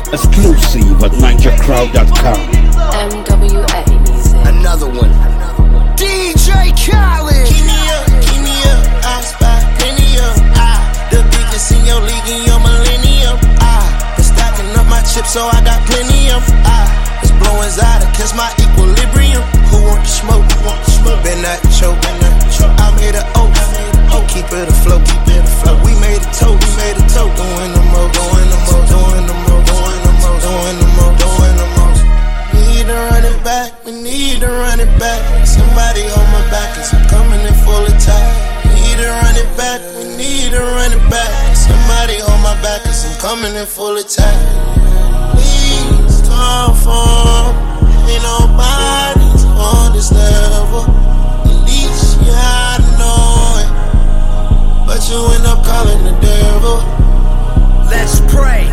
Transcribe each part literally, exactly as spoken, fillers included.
Exclusive at ninja crowd dot com. M W A Music. Another one. D J Khaled. Keep me up, keep me up. I spy plenty up. I the biggest in your league in your millennium. I been stacking up my chips, so I got plenty of. I was blowing Zada, catch my equilibrium. Who want the smoke? Who want the smoke? Been that choke, been that choke. I made an oath. Oh, keep it afloat, keep it afloat. We made a toast, we made a toast. Doing the most, doing the most, doing the most, doing the most, doing the most, doing the most. Need to run it back, we need to run it back. Somebody hold my back, cause I'm coming in full attack. Need to run it back, we need to run it back. Somebody hold my back, cause I'm coming in full attack. Please come for ain't nobody's on this level. At least you had to know it, but you end up calling the devil. Let's pray.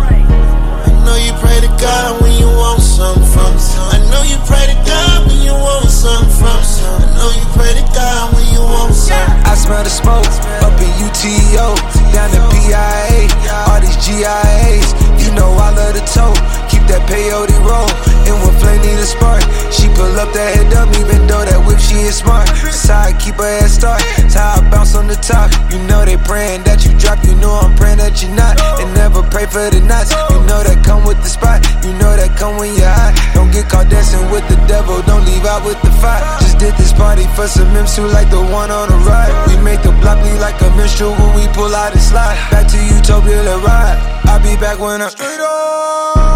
I know you pray to God when you want something from some. I know you pray to God when you want something from some. I know you pray to God when you want something. I smell the smoke up in U T O, down in P I A, all these G I As. You know I love the toe, keep that peyote roll. And when Flame need a spark, she pull up that head up, even though that whip she is smart. That's how I keep her head start, that's how I bounce on the top. You know they praying that you drop, you know I'm praying that you're not. And never pray for the knots, you know that come with the spot. You know that come when you're hot. Don't get caught dancing with the devil, don't leave out with the fight. Just did this party for some M C like the one on the ride. We make the block bleed like a minstrel when we pull out and slide. Back to Utopia to ride, I'll be back when I'm straight on.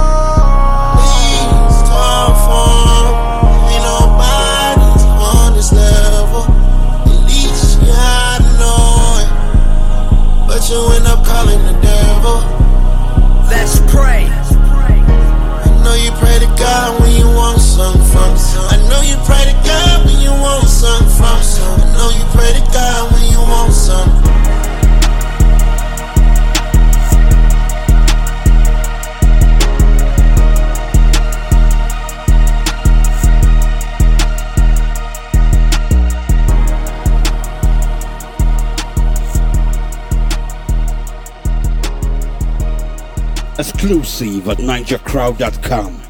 Please come for ain't nobody's on this level. At least you had to know it, but you end up calling the devil. Let's pray. I know you pray to God when you want something from some. I know you pray to God when you want something from some. I know you pray to God when you want something. Exclusive at ninja crowd dot com.